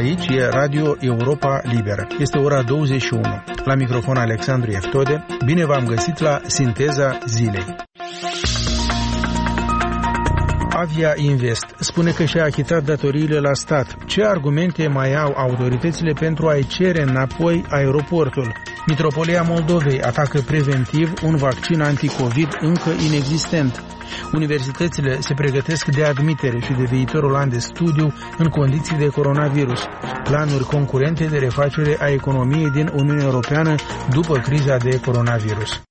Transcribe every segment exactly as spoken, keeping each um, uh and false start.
Aici e Radio Europa Liberă. Este ora douăzeci și unu. La microfon Alexandru Eftode. Bine v-am găsit la Sinteza Zilei. Avia Invest spune că și-a achitat datoriile la stat. Ce argumente mai au autoritățile pentru a-i cere înapoi aeroportul? Mitropolia Moldovei atacă preventiv un vaccin anticovid încă inexistent. Universitățile se pregătesc de admitere și de viitorul an de studiu în condiții de coronavirus. Planuri concurente de refacere a economiei din Uniunea Europeană după criza de coronavirus.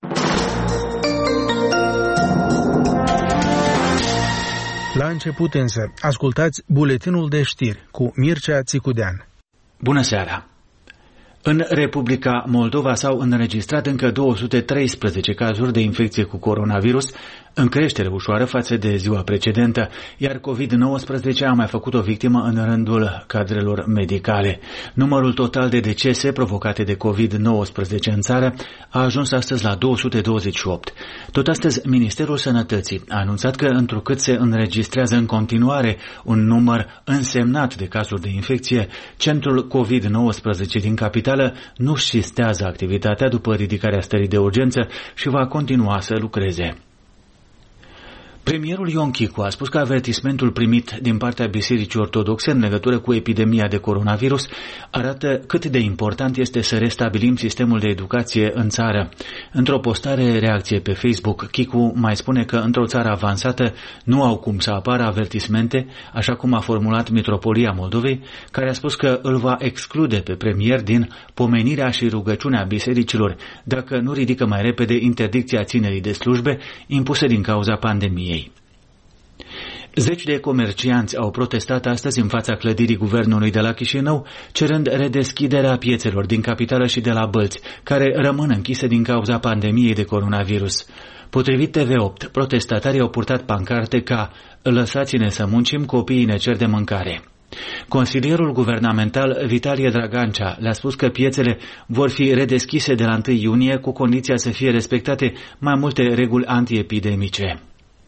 La început însă, ascultați buletinul de știri cu Mircea Țicudean. Bună seara! În Republica Moldova s-au înregistrat încă două sute treisprezece cazuri de infecție cu coronavirus, în creștere ușoară față de ziua precedentă, iar covid nouăsprezece a mai făcut o victimă în rândul cadrelor medicale. Numărul total de decese provocate de covid nouăsprezece în țară a ajuns astăzi la două sute douăzeci și opt. Tot astăzi, Ministerul Sănătății a anunțat că, întrucât se înregistrează în continuare un număr însemnat de cazuri de infecție, centrul covid nouăsprezece din capitală nu șistează activitatea după ridicarea stării de urgență și va continua să lucreze. Premierul Ion Chicu a spus că avertismentul primit din partea Bisericii Ortodoxe în legătură cu epidemia de coronavirus arată cât de important este să restabilim sistemul de educație în țară. Într-o postare reacție pe Facebook, Chicu mai spune că într-o țară avansată nu au cum să apară avertismente, așa cum a formulat Mitropolia Moldovei, care a spus că îl va exclude pe premier din pomenirea și rugăciunea bisericilor dacă nu ridică mai repede interdicția ținerii de slujbe impuse din cauza pandemiei. Zeci de comercianți au protestat astăzi în fața clădirii guvernului de la Chișinău, cerând redeschiderea piețelor din capitală și de la Bălți, care rămân închise din cauza pandemiei de coronavirus. Potrivit T V opt, protestatarii au purtat pancarte ca "Lăsați-ne să muncim, copiii ne cer de mâncare". Consilierul guvernamental Vitalie Dragancea le-a spus că piețele vor fi redeschise de la întâi iunie cu condiția să fie respectate mai multe reguli antiepidemice.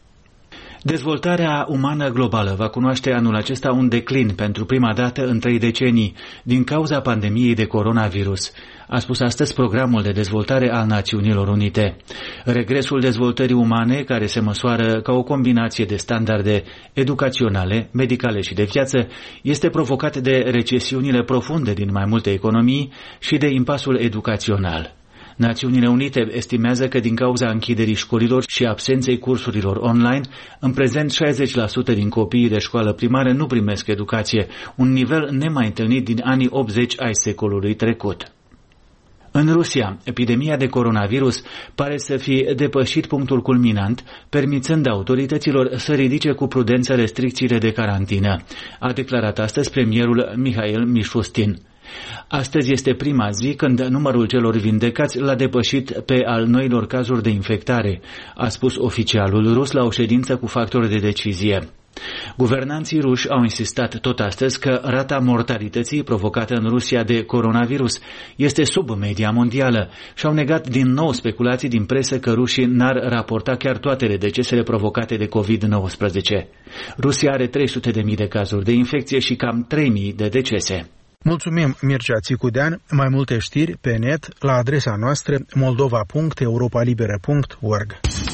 Dezvoltarea umană globală va cunoaște anul acesta un declin pentru prima dată în trei decenii din cauza pandemiei de coronavirus, a spus astăzi Programul de Dezvoltare al Națiunilor Unite. Regresul dezvoltării umane, care se măsoară ca o combinație de standarde educaționale, medicale și de viață, este provocat de recesiunile profunde din mai multe economii și de impasul educațional. Națiunile Unite estimează că din cauza închiderii școlilor și absenței cursurilor online, în prezent șaizeci la sută din copiii de școală primară nu primesc educație, un nivel nemai întâlnit din anii optzeci ai secolului trecut. În Rusia, epidemia de coronavirus pare să fi depășit punctul culminant, permițând autorităților să ridice cu prudență restricțiile de carantină, a declarat astăzi premierul Mihail Mishustin. Astăzi este prima zi când numărul celor vindecați l-a depășit pe al noilor cazuri de infectare, a spus oficialul rus la o ședință cu factori de decizie. Guvernanții ruși au insistat tot astăzi că rata mortalității provocată în Rusia de coronavirus este sub media mondială și au negat din nou speculații din presă că rușii n-ar raporta chiar toate decesele provocate de covid nouăsprezece. Rusia are trei sute de mii de cazuri de infecție și cam trei mii de decese. Mulțumim, Mircea Țicudean. Mai multe știri pe net la adresa noastră moldova punct europa liberă punct org.